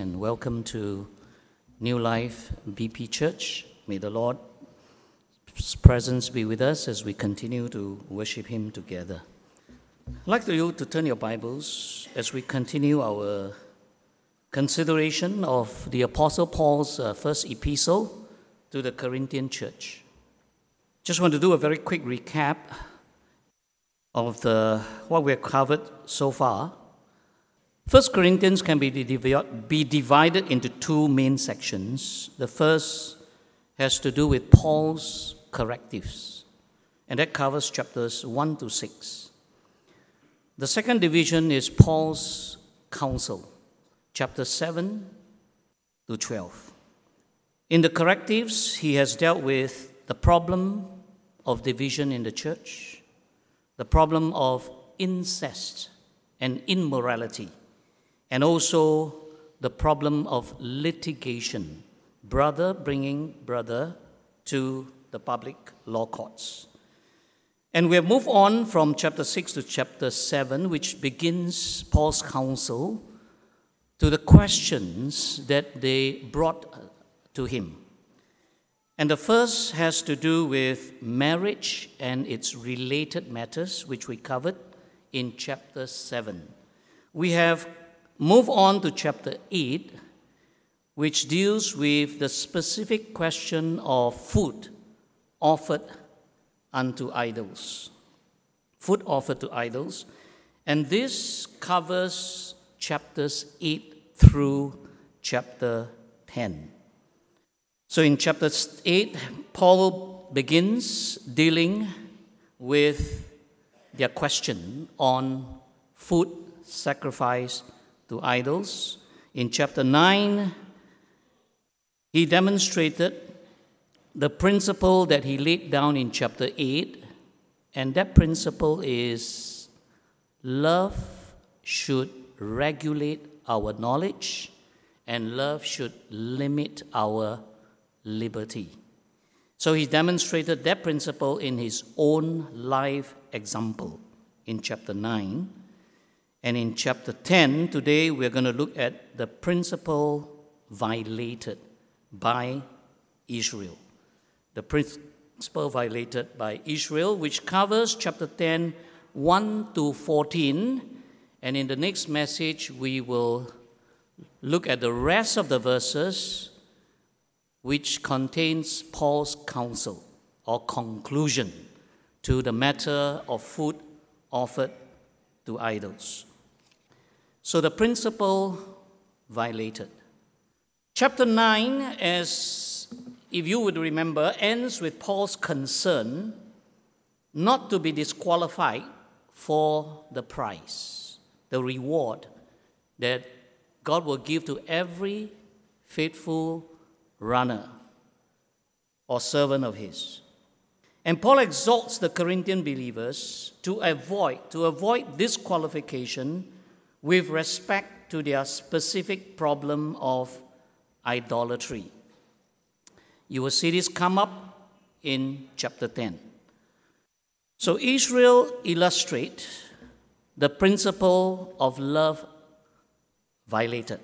and welcome to New Life BP Church. May the Lord's presence be with us as we continue to worship Him together. I'd like you to turn your Bibles as we continue our consideration of the Apostle Paul's first epistle to the Corinthian church. Just want to do a very quick recap of what we have covered so far. 1 Corinthians can be divided into two main sections. The first has to do with Paul's correctives, and that covers chapters 1 to 6. The second division is Paul's counsel, chapters 7 to 12. In the correctives, he has dealt with the problem of division in the church, the problem of incest and immorality, and also the problem of litigation, brother bringing brother to the public law courts. And we have moved on from chapter 6 to chapter 7, which begins Paul's counsel to the questions that they brought to him. And the first has to do with marriage and its related matters, which we covered in chapter 7. We have moved on to chapter 8, which deals with the specific question of food offered unto idols. Food offered to idols. And this covers chapters 8 through chapter 10. So in chapter 8, Paul begins dealing with their question on food sacrifice to idols. In chapter 9, he demonstrated the principle that he laid down in chapter 8, and that principle is love should regulate our knowledge and love should limit our liberty. So he demonstrated that principle in his own life example in chapter 9. And in chapter 10, today we're going to look at the principle violated by Israel. The principle violated by Israel, which covers chapter 10, 1 to 14. And in the next message, we will look at the rest of the verses, which contains Paul's counsel or conclusion to the matter of food offered to idols. So the principle violated. Chapter 9, as if you would remember, ends with Paul's concern not to be disqualified for the prize, the reward that God will give to every faithful runner or servant of his. And Paul exhorts the Corinthian believers to avoid disqualification with respect to their specific problem of idolatry. You will see this come up in chapter 10. So Israel illustrates the principle of love violated.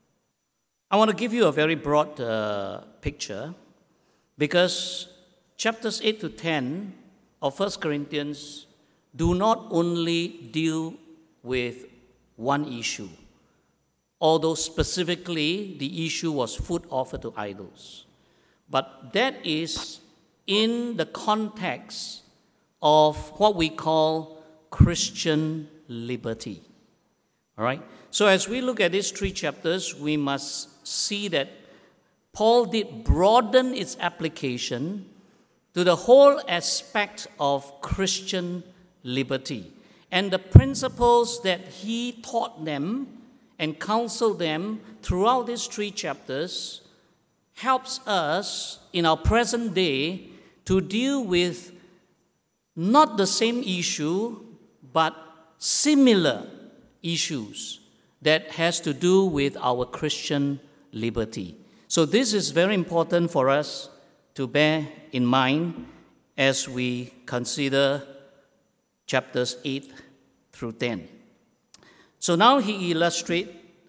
I want to give you a very broad picture because chapters 8 to 10 of 1 Corinthians do not only deal with one issue, although specifically the issue was food offered to idols. But that is in the context of what we call Christian liberty. All right? So as we look at these three chapters, we must see that Paul did broaden its application to the whole aspect of Christian liberty. And the principles that he taught them and counseled them throughout these three chapters helps us in our present day to deal with not the same issue, but similar issues that has to do with our Christian liberty. So this is very important for us to bear in mind as we consider chapters 8 through 10. So now he illustrates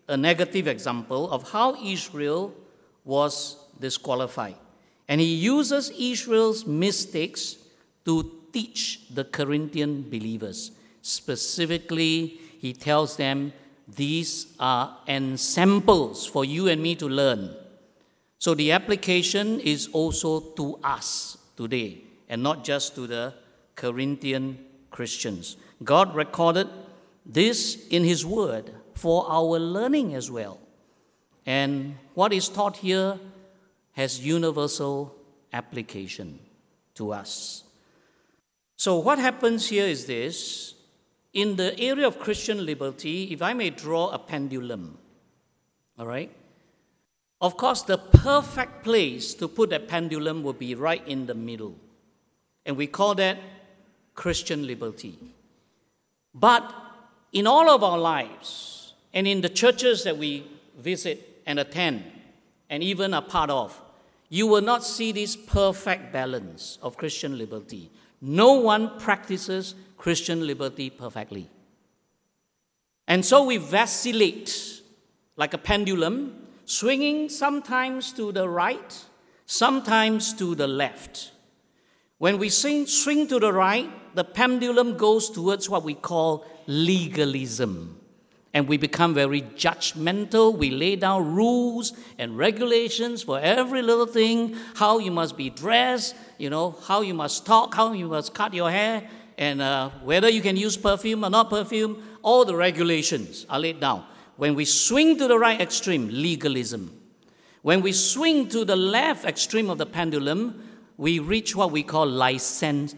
a negative example of how Israel was disqualified. And he uses Israel's mistakes to teach the Corinthian believers. Specifically, he tells them these are ensamples for you and me to learn. So the application is also to us today and not just to the Corinthian Christians. God recorded this in his word for our learning as well. And what is taught here has universal application to us. So what happens here is this. In the area of Christian liberty, if I may draw a pendulum, all right? Of course, the perfect place to put a pendulum would be right in the middle. And we call that Christian liberty. But in all of our lives, and in the churches that we visit and attend, and even are part of, you will not see this perfect balance of Christian liberty. No one practices Christian liberty perfectly. And so we vacillate like a pendulum, swinging sometimes to the right, sometimes to the left. When we swing to the right, the pendulum goes towards what we call legalism. And we become very judgmental. We lay down rules and regulations for every little thing, how you must be dressed, how you must talk, how you must cut your hair, and whether you can use perfume or not perfume. All the regulations are laid down. When we swing to the right extreme, legalism. When we swing to the left extreme of the pendulum, we reach what we call license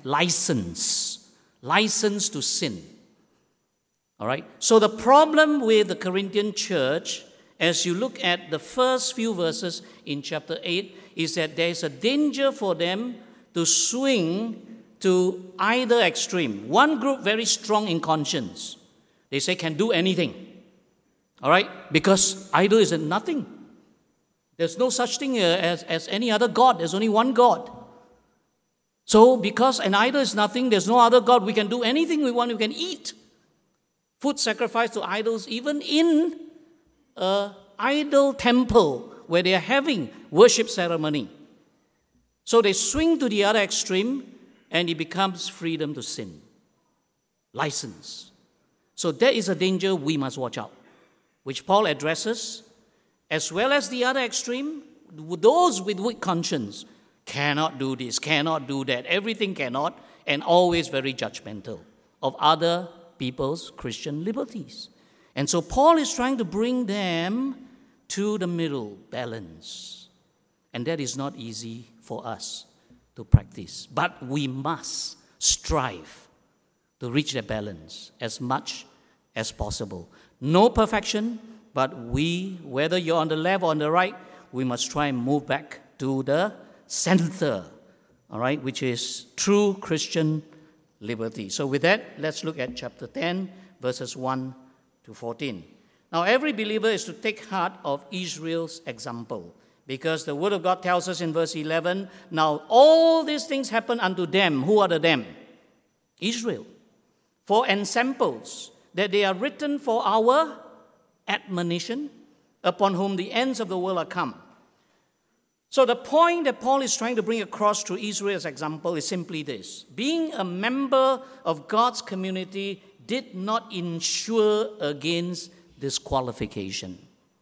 to sin. All right? So the problem with the Corinthian church, as you look at the first few verses in chapter 8, is that there is a danger for them to swing to either extreme. One group very strong in conscience. They say can do anything. All right? Because idol is nothing. There's no such thing as any other God. There's only one God. So because an idol is nothing, there's no other God, we can do anything we want, we can eat. Food sacrificed to idols, even in an idol temple where they are having worship ceremony. So they swing to the other extreme and it becomes freedom to sin. License. So there is a danger we must watch out, which Paul addresses, as well as the other extreme, those with weak conscience cannot do this, cannot do that, everything cannot, and always very judgmental of other people's Christian liberties. And so Paul is trying to bring them to the middle balance. And that is not easy for us to practice. But we must strive to reach that balance as much as possible. No perfection, but we, whether you're on the left or on the right, we must try and move back to the center, all right, which is true Christian liberty. So with that, let's look at chapter 10, verses 1 to 14. Now, every believer is to take heart of Israel's example, because the Word of God tells us in verse 11, now all these things happen unto them. Who are the them? Israel. For ensamples, that they are written for our admonition, upon whom the ends of the world are come. So the point that Paul is trying to bring across through Israel's example is simply this. Being a member of God's community did not ensure against disqualification.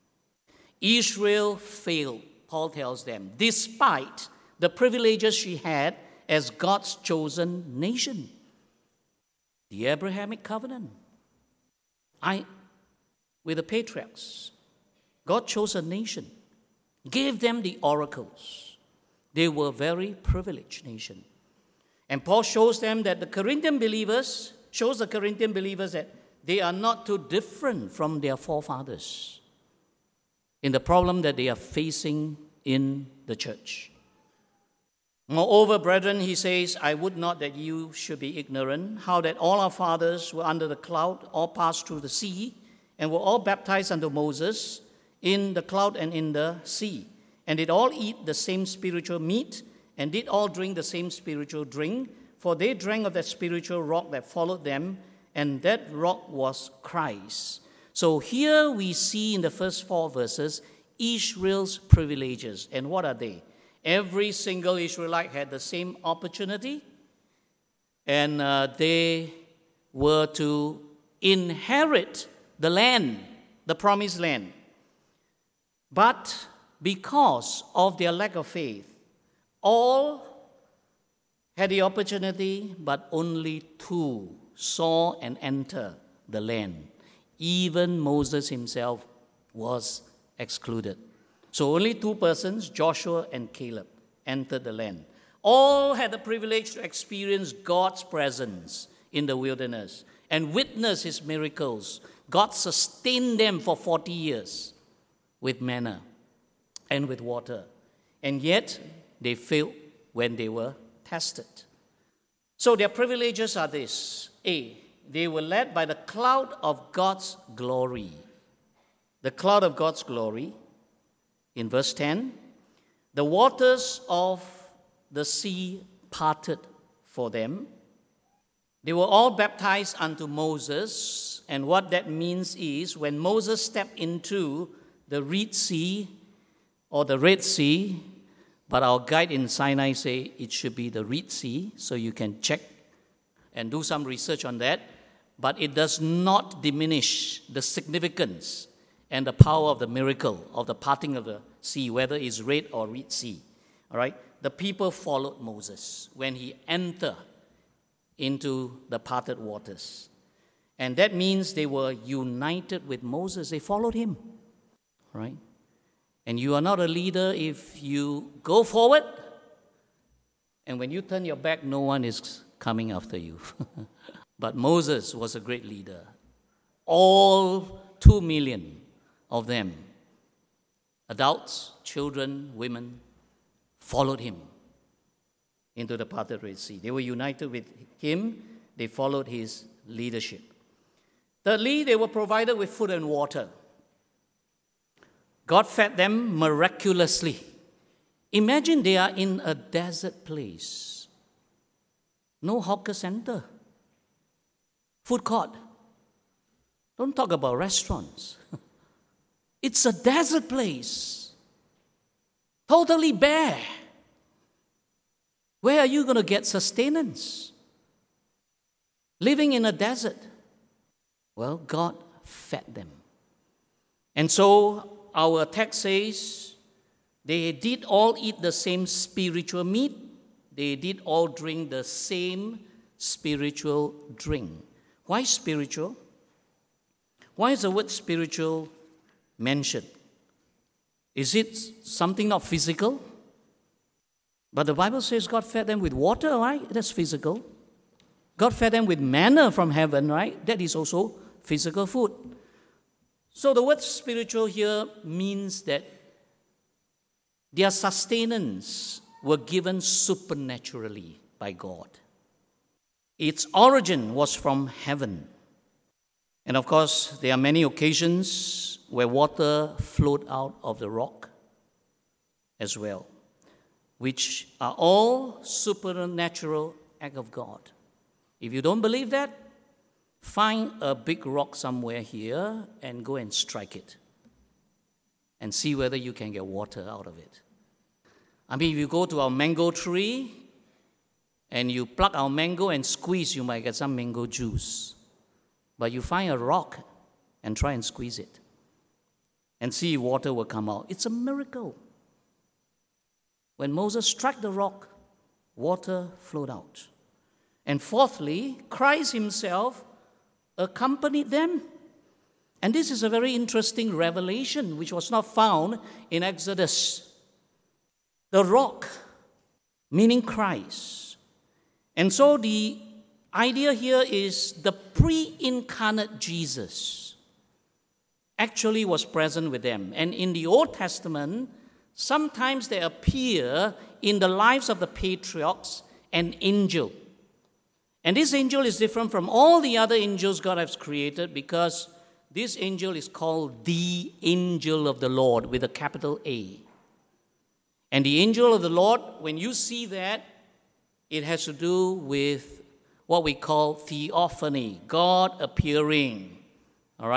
Israel failed, Paul tells them, despite the privileges she had as God's chosen nation. The Abrahamic covenant. With the patriarchs, God chose a nation, gave them the oracles. They were a very privileged nation. And Paul shows them that the Corinthian believers, that they are not too different from their forefathers in the problem that they are facing in the church. Moreover, brethren, he says, I would not that you should be ignorant, how that all our fathers were under the cloud, all passed through the sea, and were all baptized unto Moses in the cloud and in the sea, and did all eat the same spiritual meat, and did all drink the same spiritual drink, for they drank of that spiritual rock that followed them, and that rock was Christ. So here we see in the first 4 verses Israel's privileges. And what are they? Every single Israelite had the same opportunity, and they were to inherit the land, the promised land. But because of their lack of faith, all had the opportunity, but only 2 saw and enter the land. Even Moses himself was excluded. So only 2 persons, Joshua and Caleb, entered the land. All had the privilege to experience God's presence in the wilderness and witness his miracles. God sustained them for 40 years with manna and with water. And yet, they failed when they were tested. So their privileges are this. A, they were led by the cloud of God's glory. The cloud of God's glory. In verse 10, the waters of the sea parted for them. They were all baptized unto Moses. And what that means is when Moses stepped into the Red Sea or the Red Sea, but our guide in Sinai say it should be the Red Sea, so you can check and do some research on that. But it does not diminish the significance and the power of the miracle of the parting of the sea, whether it's Red or Red Sea. All right? The people followed Moses when he entered into the parted waters. And that means they were united with Moses. They followed him. All right? And you are not a leader if you go forward, and when you turn your back, no one is coming after you. But Moses was a great leader. All 2 million of them, adults, children, women, followed him into the parted Red Sea. They were united with him. They followed his leadership. Thirdly, they were provided with food and water. God fed them miraculously. Imagine they are in a desert place. No hawker center. Food court. Don't talk about restaurants. It's a desert place. Totally bare. Where are you going to get sustenance? Living in a desert. Well, God fed them. And so our text says, they did all eat the same spiritual meat. They did all drink the same spiritual drink. Why spiritual? Why is the word spiritual mentioned? Is it something not physical? But the Bible says God fed them with water, right? That's physical. God fed them with manna from heaven, right? That is also physical food. So the word spiritual here means that their sustenance were given supernaturally by God. Its origin was from heaven. And of course, there are many occasions where water flowed out of the rock as well, which are all supernatural act of God. If you don't believe that, find a big rock somewhere here and go and strike it and see whether you can get water out of it. I mean, if you go to our mango tree and you pluck our mango and squeeze, you might get some mango juice. But you find a rock and try and squeeze it and see if water will come out. It's a miracle. When Moses struck the rock, water flowed out. And fourthly, Christ himself accompanied them. And this is a very interesting revelation which was not found in Exodus. The rock, meaning Christ. And so the idea here is the pre-incarnate Jesus actually was present with them. And in the Old Testament, sometimes they appear in the lives of the patriarchs an angel. And this angel is different from all the other angels God has created because this angel is called the angel of the Lord with a capital A. And the angel of the Lord, when you see that, it has to do with what we call theophany, God appearing. All right?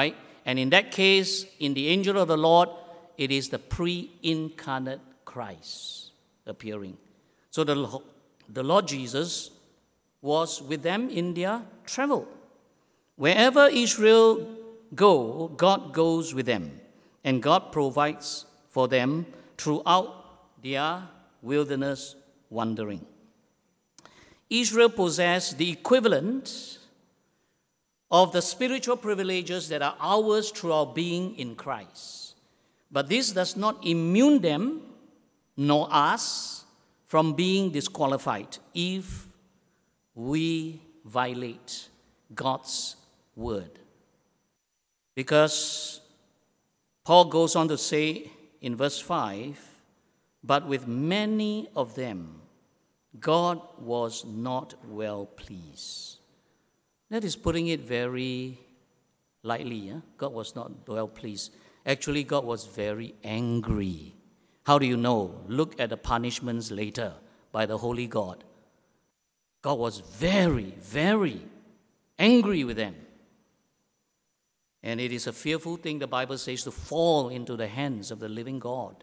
And in that case, in the angel of the Lord, it is the pre-incarnate Christ appearing. So the Lord Jesus was with them in their travel. Wherever Israel go, God goes with them, and God provides for them throughout their wilderness wandering. Israel possessed the equivalent of the spiritual privileges that are ours through our being in Christ. But this does not immune them, nor us, from being disqualified if we violate God's word. Because Paul goes on to say in verse 5, but with many of them, God was not well pleased. That is putting it very lightly. God was not well pleased. Actually, God was very angry. How do you know? Look at the punishments later by the Holy God. God was very, very angry with them. And it is a fearful thing, the Bible says, to fall into the hands of the living God.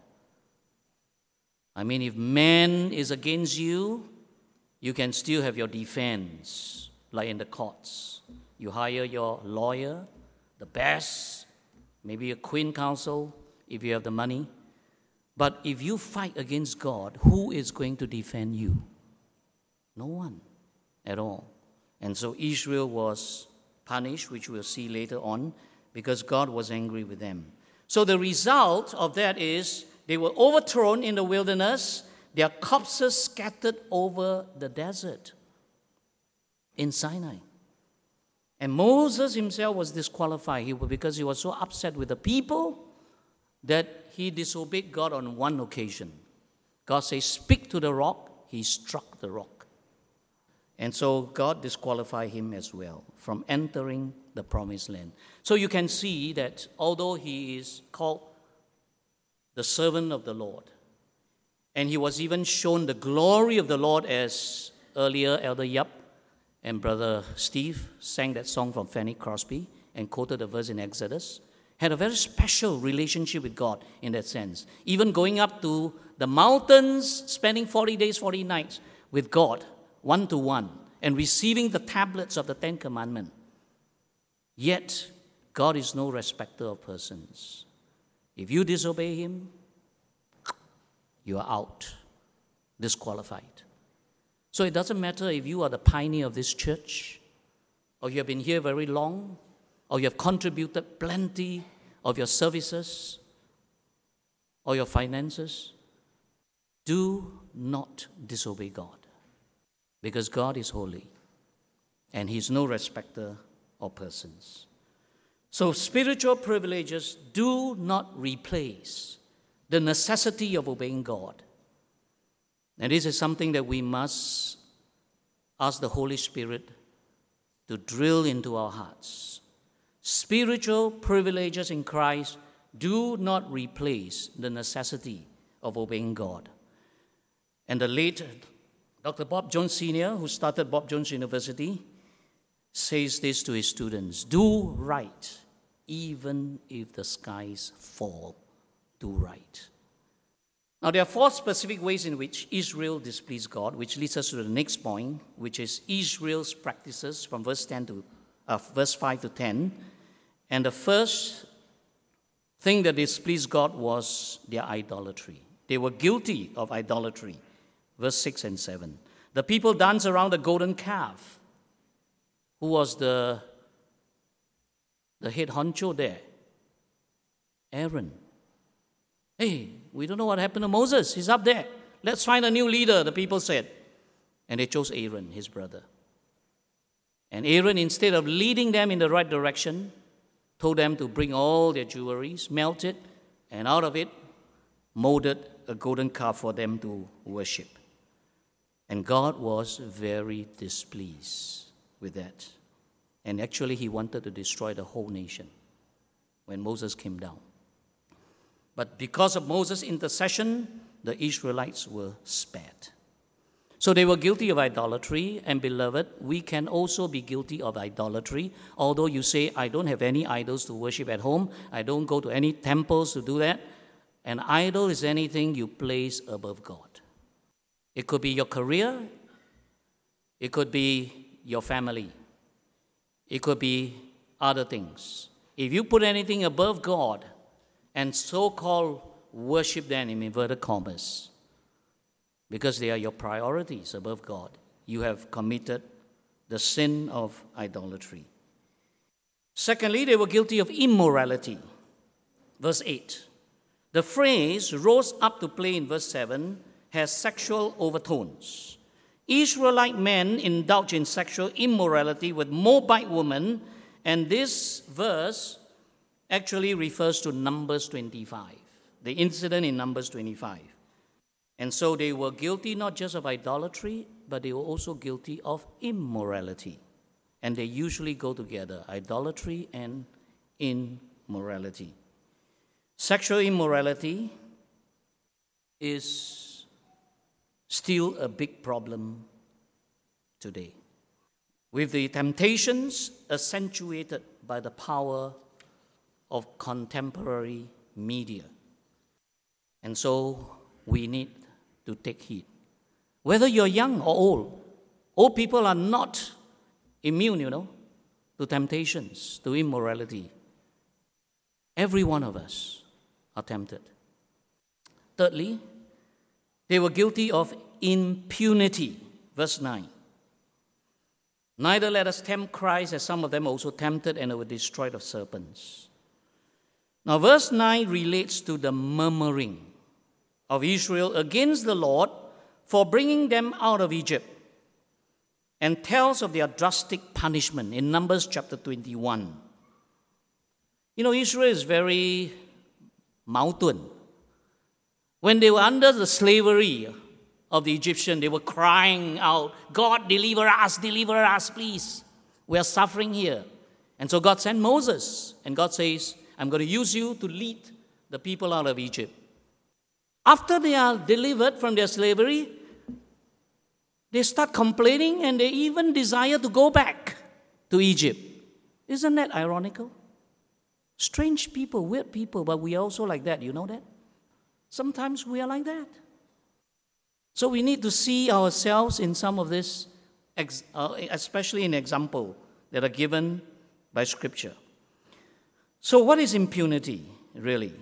I mean, if man is against you, you can still have your defense, like in the courts. You hire your lawyer, the best, maybe a queen counsel, if you have the money. But if you fight against God, who is going to defend you? No one at all. And so Israel was punished, which we'll see later on, because God was angry with them. So the result of that is they were overthrown in the wilderness, their corpses scattered over the desert in Sinai. And Moses himself was disqualified because he was so upset with the people that he disobeyed God on one occasion. God says, speak to the rock. He struck the rock. And so God disqualified him as well from entering the promised land. So you can see that although he is called the servant of the Lord, and he was even shown the glory of the Lord, as earlier Elder Yap and Brother Steve sang that song from Fanny Crosby and quoted the verse in Exodus, had a very special relationship with God in that sense. Even going up to the mountains, spending 40 days, 40 nights with God, one-to-one, and receiving the tablets of the Ten Commandments. Yet, God is no respecter of persons. If you disobey him, you are out, disqualified. So it doesn't matter if you are the pioneer of this church, or you have been here very long, or you have contributed plenty of your services or your finances. Do not disobey God, because God is holy and he is no respecter of persons. So spiritual privileges do not replace the necessity of obeying God. And this is something that we must ask the Holy Spirit to drill into our hearts. Spiritual privileges in Christ do not replace the necessity of obeying God. And the late Dr. Bob Jones Sr., who started Bob Jones University, says this to his students: do right, even if the skies fall. Do right. Now, there are 4 specific ways in which Israel displeased God, which leads us to the next point, which is Israel's practices from verse 5 to 10. And the first thing that displeased God was their idolatry. They were guilty of idolatry. Verse 6 and 7. The people danced around the golden calf. Who was the head honcho there? Aaron. Hey, we don't know what happened to Moses. He's up there. Let's find a new leader, the people said. And they chose Aaron, his brother. And Aaron, instead of leading them in the right direction, told them to bring all their jewelry, melt it, and out of it molded a golden calf for them to worship. And God was very displeased with that. And actually, he wanted to destroy the whole nation when Moses came down. But because of Moses' intercession, the Israelites were spared. So they were guilty of idolatry, and beloved, we can also be guilty of idolatry. Although you say, I don't have any idols to worship at home, I don't go to any temples to do that. An idol is anything you place above God. It could be your career, it could be your family, it could be other things. If you put anything above God and so-called worship them in inverted commas, because they are your priorities above God, you have committed the sin of idolatry. Secondly, they were guilty of immorality. Verse 8. The phrase rose up to play in verse 7 has sexual overtones. Israelite men indulge in sexual immorality with Moabite women, and this verse actually refers to Numbers 25, the incident in Numbers 25. And so they were guilty not just of idolatry, but they were also guilty of immorality. And they usually go together, idolatry and immorality. Sexual immorality is still a big problem today, with the temptations accentuated by the power of contemporary media. And so we need to take heed. Whether you're young or old people are not immune, to temptations, to immorality. Every one of us are tempted. Thirdly, they were guilty of impunity. Verse 9. Neither let us tempt Christ, as some of them also tempted and were destroyed of serpents. Now, verse 9 relates to the murmuring of Israel against the Lord for bringing them out of Egypt, and tells of their drastic punishment in Numbers chapter 21. Israel is very mountain. When they were under the slavery of the Egyptian, they were crying out, God, deliver us, please. We are suffering here. And so God sent Moses, and God says, I'm going to use you to lead the people out of Egypt. After they are delivered from their slavery, they start complaining and they even desire to go back to Egypt. Isn't that ironical? Strange people, weird people, but we are also like that. You know that? Sometimes we are like that. So we need to see ourselves in some of this, especially in example that are given by Scripture. So what is impunity, really?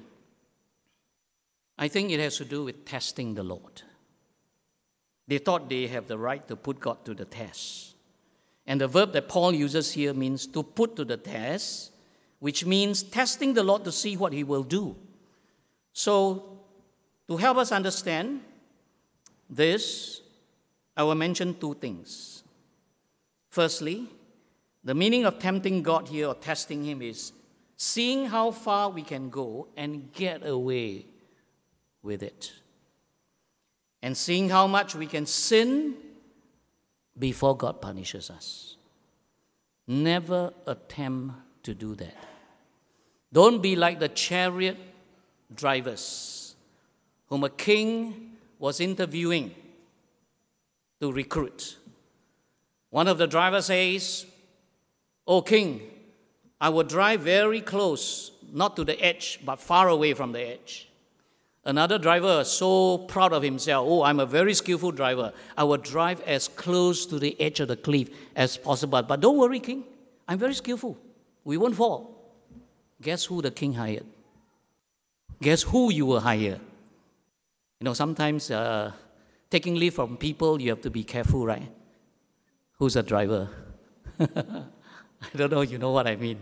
I think it has to do with testing the Lord. They thought they have the right to put God to the test. And the verb that Paul uses here means to put to the test, which means testing the Lord to see what He will do. So, to help us understand this, I will mention two things. Firstly, the meaning of tempting God here or testing Him is seeing how far we can go and get away with it. And seeing how much we can sin before God punishes us. Never attempt to do that. Don't be like the chariot drivers whom a king was interviewing to recruit. One of the drivers says, "O king, I will drive very close, not to the edge, but far away from the edge." Another driver, so proud of himself, "Oh, I'm a very skillful driver. I will drive as close to the edge of the cliff as possible. But don't worry, king, I'm very skillful. We won't fall." Guess who the king hired? Guess who you will hire? Sometimes taking leave from people, you have to be careful, right? Who's a driver? I don't know, you know what I mean.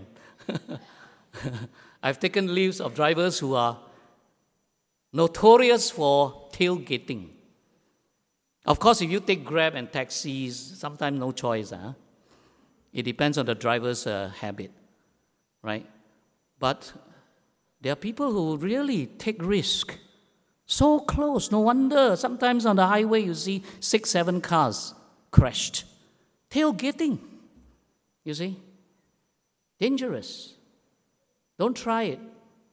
I've taken leaves of drivers who are notorious for tailgating. Of course, if you take Grab and taxis, sometimes no choice. It depends on the driver's habit, right? But there are people who really take risk. So close, no wonder. Sometimes on the highway you see 6-7 cars crashed. Tailgating, you see. Dangerous. Don't try it.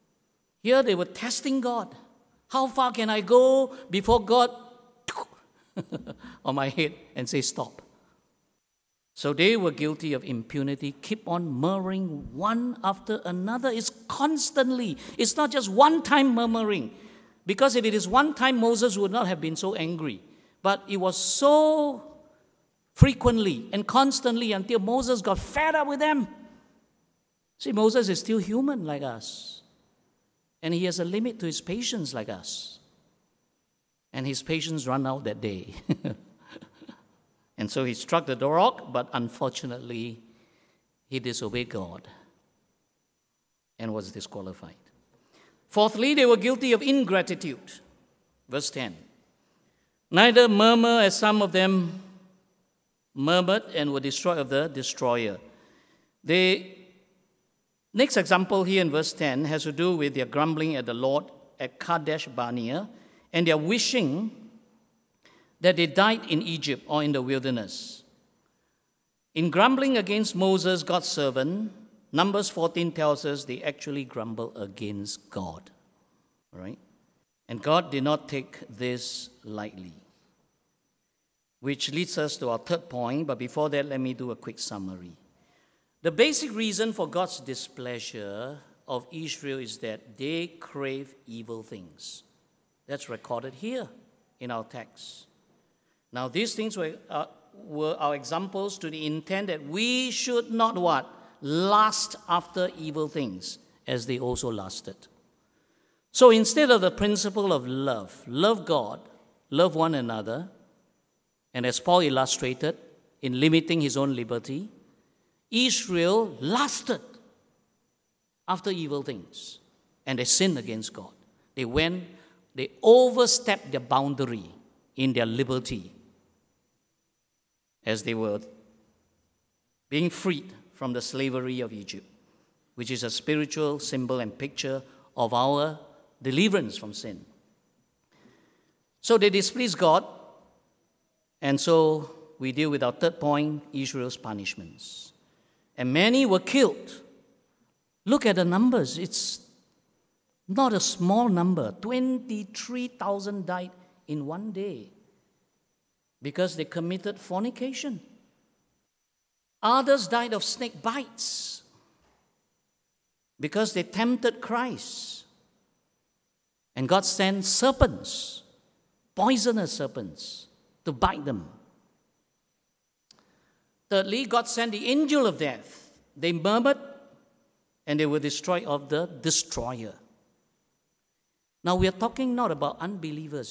Here they were testing God. How far can I go before God on my head and say, stop. So they were guilty of impunity, keep on murmuring one after another. It's constantly. It's not just one time murmuring. Because if it is one time, Moses would not have been so angry. But it was so frequently and constantly until Moses got fed up with them. See, Moses is still human like us. And he has a limit to his patience like us. And his patience ran out that day. And so he struck the rock, but unfortunately, he disobeyed God and was disqualified. Fourthly, they were guilty of ingratitude. Verse 10. Neither murmur as some of them murmured and were destroyed of the destroyer. The next example here in verse 10 has to do with their grumbling at the Lord at Kadesh Barnea and their wishing that they died in Egypt or in the wilderness. In grumbling against Moses, God's servant, Numbers 14 tells us they actually grumble against God. All right? And God did not take this lightly. Which leads us to our third point, but before that, let me do a quick summary. The basic reason for God's displeasure of Israel is that they crave evil things. That's recorded here in our text. Now, these things were our examples to the intent that we should not what? Lust after evil things, as they also lusted. So instead of the principle of love God, love one another, and as Paul illustrated, in limiting his own liberty, Israel lusted after evil things, and they sinned against God. They overstepped their boundary in their liberty as they were being freed from the slavery of Egypt, which is a spiritual symbol and picture of our deliverance from sin. So they displeased God, and so we deal with our third point, Israel's punishments. And many were killed. Look at the numbers. It's not a small number. 23,000 died in one day because they committed fornication. Others died of snake bites because they tempted Christ. And God sent serpents, poisonous serpents, to bite them. Thirdly, God sent the angel of death. They murmured and they were destroyed of the destroyer. Now we are talking not about unbelievers,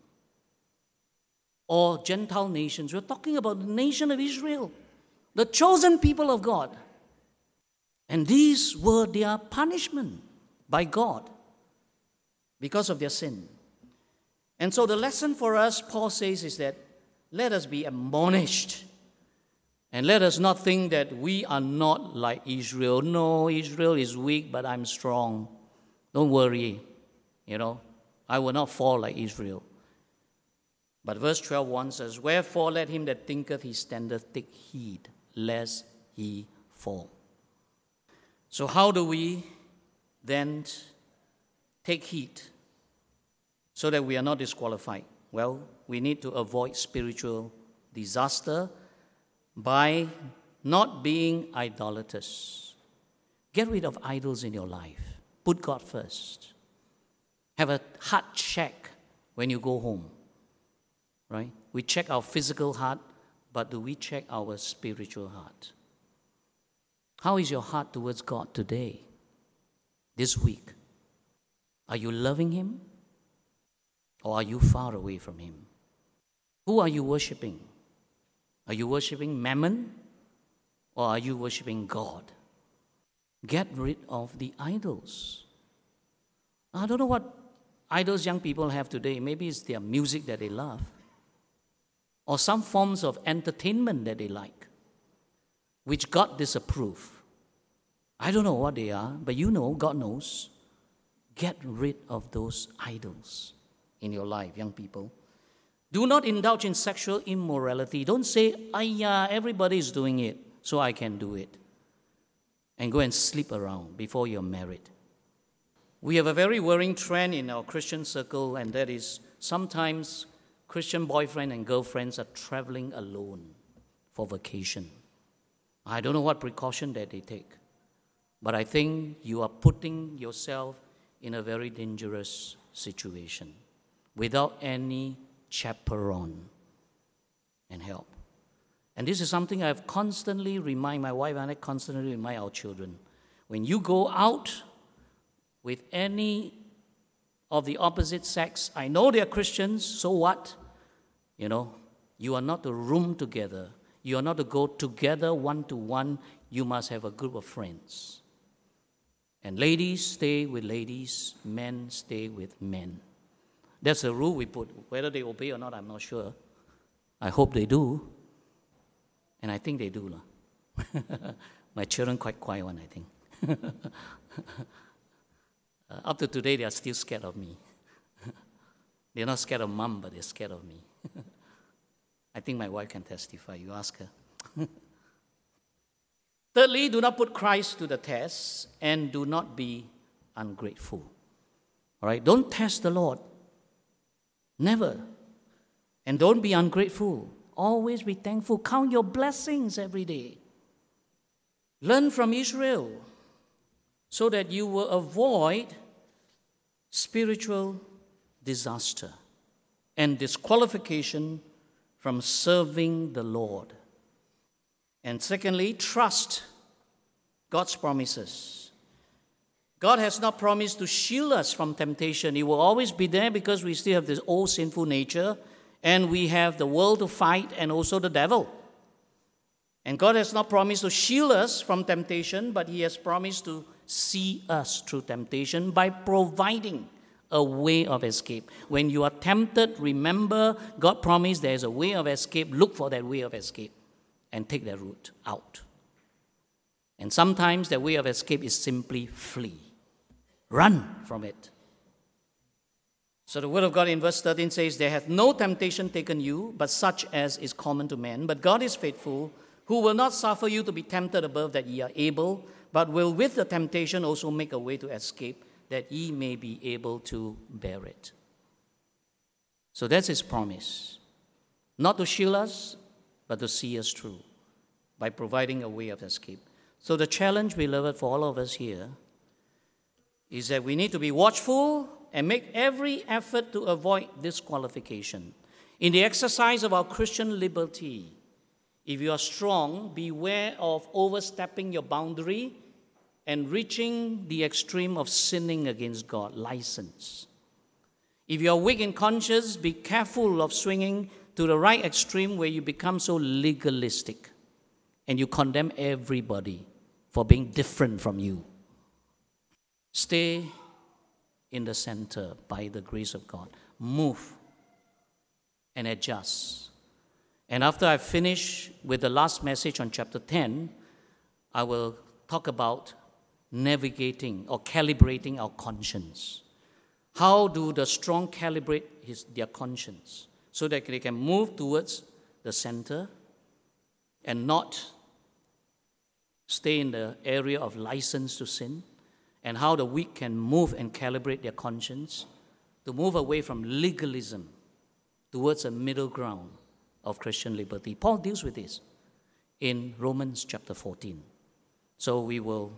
or Gentile nations. We're talking about the nation of Israel, the chosen people of God. And these were their punishment by God because of their sin. And so the lesson for us, Paul says, is that let us be admonished. And let us not think that we are not like Israel. No, Israel is weak, but I'm strong. Don't worry, I will not fall like Israel. But verse 12:1 says, wherefore let him that thinketh he standeth take heed, lest he fall. So how do we then take heed so that we are not disqualified? Well, we need to avoid spiritual disaster by not being idolaters. Get rid of idols in your life. Put God first. Have a heart check when you go home. Right? We check our physical heart, but do we check our spiritual heart? How is your heart towards God today, this week? Are you loving Him? Or are you far away from Him? Who are you worshiping? Are you worshiping Mammon? Or are you worshiping God? Get rid of the idols. I don't know what idols young people have today. Maybe it's their music that they love, or some forms of entertainment that they like, which God disapproves. I don't know what they are, but God knows. Get rid of those idols in your life, young people. Do not indulge in sexual immorality. Don't say, everybody is doing it, so I can do it. And go and sleep around before you're married. We have a very worrying trend in our Christian circle, and that is sometimes Christian boyfriend and girlfriends are traveling alone for vacation. I don't know what precaution that they take, but I think you are putting yourself in a very dangerous situation without any chaperone and help. And this is something I've constantly remind my wife and I constantly remind our children. When you go out with any of the opposite sex, I know they are Christians, so what? You are not to room together. You are not to go together one-to-one. You must have a group of friends. And ladies stay with ladies, men stay with men. That's a rule we put. Whether they obey or not, I'm not sure. I hope they do. And I think they do. My children quite quiet one, I think. Up to today, they are still scared of me. They're not scared of mom, but they're scared of me. I think my wife can testify. You ask her. Thirdly, do not put Christ to the test and do not be ungrateful. All right? Don't test the Lord. Never. And don't be ungrateful. Always be thankful. Count your blessings every day. Learn from Israel so that you will avoid spiritual disaster and disqualification from serving the Lord. And secondly, trust God's promises. God has not promised to shield us from temptation. He will always be there because we still have this old sinful nature and we have the world to fight and also the devil. And God has not promised to shield us from temptation, but He has promised to see us through temptation by providing a way of escape. When you are tempted, remember God promised there is a way of escape. Look for that way of escape and take that route out. And sometimes the way of escape is simply flee. Run from it. So the word of God in verse 13 says, "There hath no temptation taken you, but such as is common to men. But God is faithful, who will not suffer you to be tempted above that ye are able, but will with the temptation also make a way to escape, that ye may be able to bear it." So that's His promise. Not to shield us, but to see us through by providing a way of escape. So the challenge, beloved, for all of us here is that we need to be watchful and make every effort to avoid disqualification. In the exercise of our Christian liberty, if you are strong, beware of overstepping your boundary and reaching the extreme of sinning against God, license. If you are weak in conscience, be careful of swinging to the right extreme where you become so legalistic and you condemn everybody for being different from you. Stay in the center by the grace of God. Move and adjust. And after I finish with the last message on chapter 10, I will talk about navigating or calibrating our conscience. How do the strong calibrate their conscience so that they can move towards the center and not stay in the area of license to sin? And how the weak can move and calibrate their conscience to move away from legalism towards a middle ground of Christian liberty. Paul deals with this in Romans chapter 14. So we will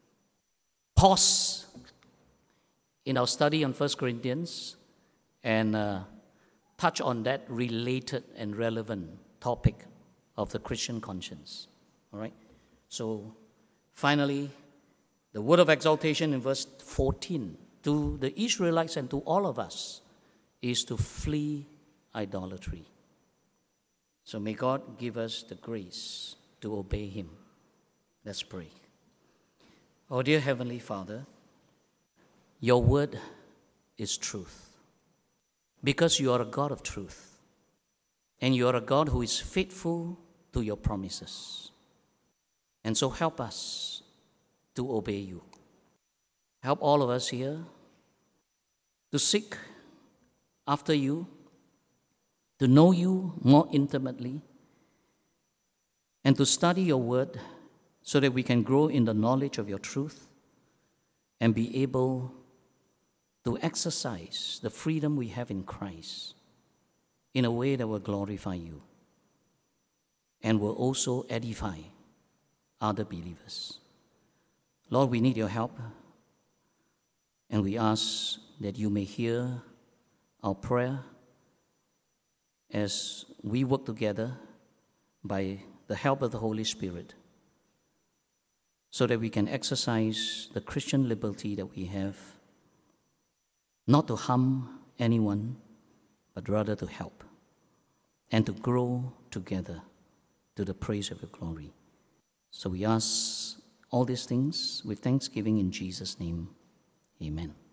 pause in our study on 1 Corinthians and touch on that related and relevant topic of the Christian conscience. All right? So finally, the word of exaltation in verse 14 to the Israelites and to all of us is to flee idolatry. So may God give us the grace to obey Him. Let's pray. Oh, dear Heavenly Father, your word is truth because you are a God of truth and you are a God who is faithful to your promises. And so help us to obey you. Help all of us here to seek after you, to know you more intimately, and to study your word so that we can grow in the knowledge of your truth and be able to exercise the freedom we have in Christ in a way that will glorify you and will also edify other believers. Lord, we need your help, and we ask that you may hear our prayer as we work together by the help of the Holy Spirit, so that we can exercise the Christian liberty that we have, not to harm anyone, but rather to help and to grow together to the praise of your glory. So we ask all these things with thanksgiving in Jesus' name. Amen.